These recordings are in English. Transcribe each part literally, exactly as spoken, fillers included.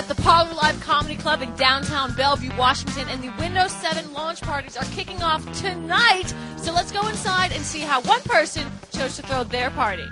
at the Parlor Live Comedy Club in downtown Bellevue, Washington, and the Windows seven launch parties are kicking off tonight. So let's go inside and see how one person chose to throw their party.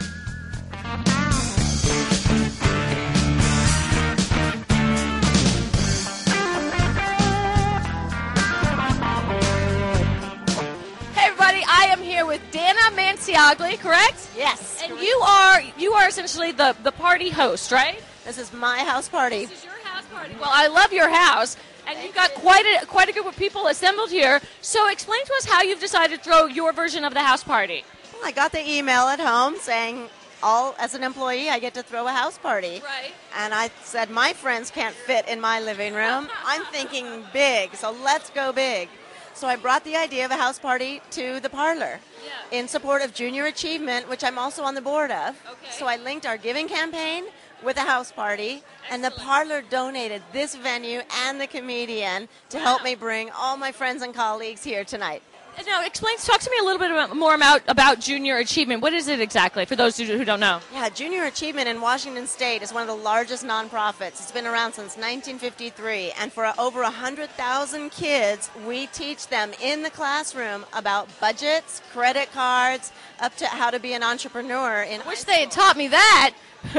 Hey everybody, I am here with Dana Manciagli, correct? Yes. And you are you are essentially the, the party host, right? This is my house party. This is your house party. Well, I love your house, and you've got quite a quite a group of people assembled here. So explain to us how you've decided to throw your version of the house party. Well, I got the email at home saying, all as an employee, I get to throw a house party. Right. And I said, my friends can't fit in my living room. I'm thinking big, so let's go big. So I brought the idea of a house party to the Parlor Yeah. in support of Junior Achievement, which I'm also on the board of. Okay. So I linked our giving campaign with a house party, and the Excellent. Parlor donated this venue and the comedian to help Wow. me bring all my friends and colleagues here tonight. And now, explain, talk to me a little bit about, more about, about Junior Achievement. What is it exactly, for those who, who don't know? Yeah, Junior Achievement in Washington State is one of the largest nonprofits. It's been around since nineteen fifty-three, and for over one hundred thousand kids, we teach them in the classroom about budgets, credit cards, up to how to be an entrepreneur. In I wish they had taught me that.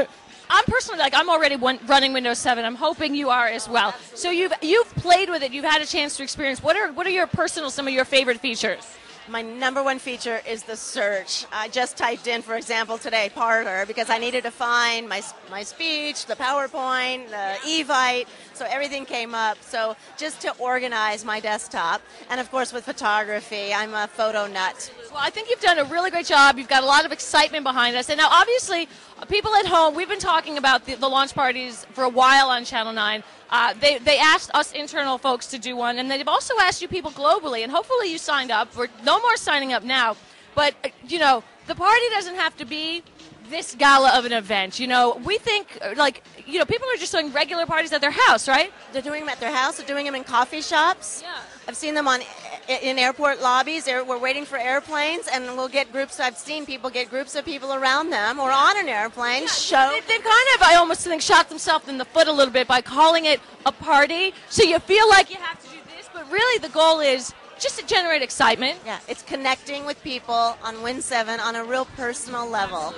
I'm personally, like, I'm already one, running Windows seven. I'm hoping you are as well. So you've you've played with it. You've had a chance to experience. What are what are your personal, some of your favorite features? My number one feature is the search. I just typed in, for example, today, Parlor, because I needed to find my my speech, the PowerPoint, the Evite, so everything came up. So just to organize my desktop, and of course with photography, I'm a photo nut. Well, I think you've done a really great job. You've got a lot of excitement behind us. And now, obviously, people at home, we've been talking about the, the launch parties for a while on Channel nine. Uh, they, they asked us internal folks to do one, and they've also asked you people globally, and hopefully you signed up. We're no more signing up now. But, uh, you know, the party doesn't have to be this gala of an event. You know, we think, uh, like, you know, people are just doing regular parties at their house, right? They're doing them at their house. They're doing them in coffee shops. Yeah. I've seen them on in airport lobbies. They're, we're waiting for airplanes, and we'll get groups. I've seen people get groups of people around them or on an airplane. Yeah, show. they, they've kind of, I almost think, shot themselves in the foot a little bit by calling it a party. So you feel like you have to do this, but really the goal is just to generate excitement. Yeah, it's connecting with people on Win seven on a real personal level.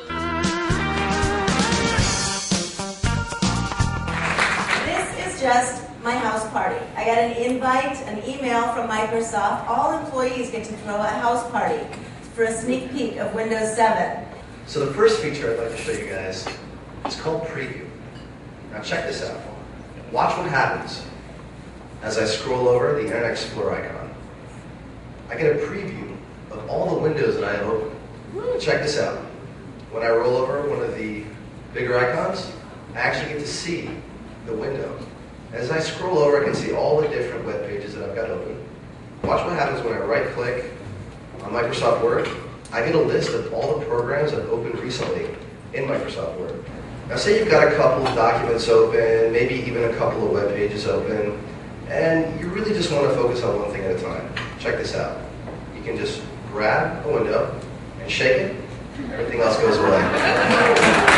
This is just my house party. I got an invite, an email from Microsoft. All employees get to throw a house party for a sneak peek of Windows seven. So the first feature I'd like to show you guys is called Preview. Now check this out. Watch what happens as I scroll over the Internet Explorer icon. I get a preview of all the windows that I have open. Check this out. When I roll over one of the bigger icons, I actually get to see the window. As I scroll over, I can see all the different web pages that I've got open. Watch what happens when I right-click on Microsoft Word. I get a list of all the programs I've opened recently in Microsoft Word. Now say you've got a couple of documents open, maybe even a couple of web pages open, and you really just want to focus on one thing at a time. Check this out. You can just grab a window and shake it. Everything else goes away.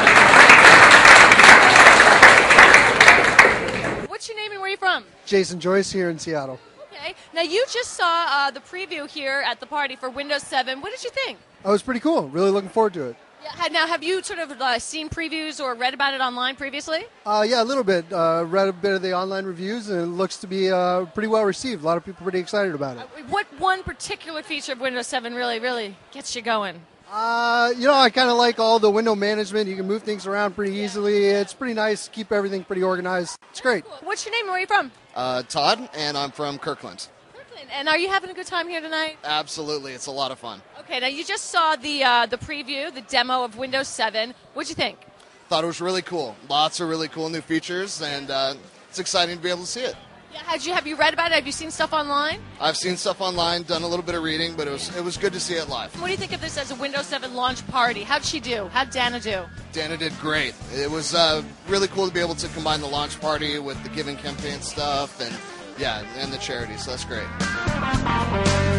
What's your name and where are you from? Jason Joyce here in Seattle. Okay. Now, you just saw uh, the preview here at the party for Windows seven. What did you think? Oh, it was pretty cool. Really looking forward to it. Yeah, had- now, have you sort of uh, seen previews or read about it online previously? Uh, yeah, a little bit. Uh, read a bit of the online reviews, and it looks to be uh, pretty well received. A lot of people pretty excited about it. What one particular feature of Windows seven really, really gets you going? Uh, you know, I kind of like all the window management. You can move things around pretty easily. It's pretty nice. Keep everything pretty organized. It's great. What's your name and where are you from? Uh, Todd, and I'm from Kirkland. Kirkland. And are you having a good time here tonight? Absolutely, it's a lot of fun. Okay, now you just saw the uh, the preview, the demo of Windows seven. What'd you think? Thought it was really cool. Lots of really cool new features, and uh, it's exciting to be able to see it. Yeah, had you have you read about it? Have you seen stuff online? I've seen stuff online, done a little bit of reading, but it was it was good to see it live. What do you think of this as a Windows seven launch party? How'd she do? How'd Dana do? Dana did great. It was uh, really cool to be able to combine the launch party with the giving campaign stuff, and yeah, and the charity. So that's great.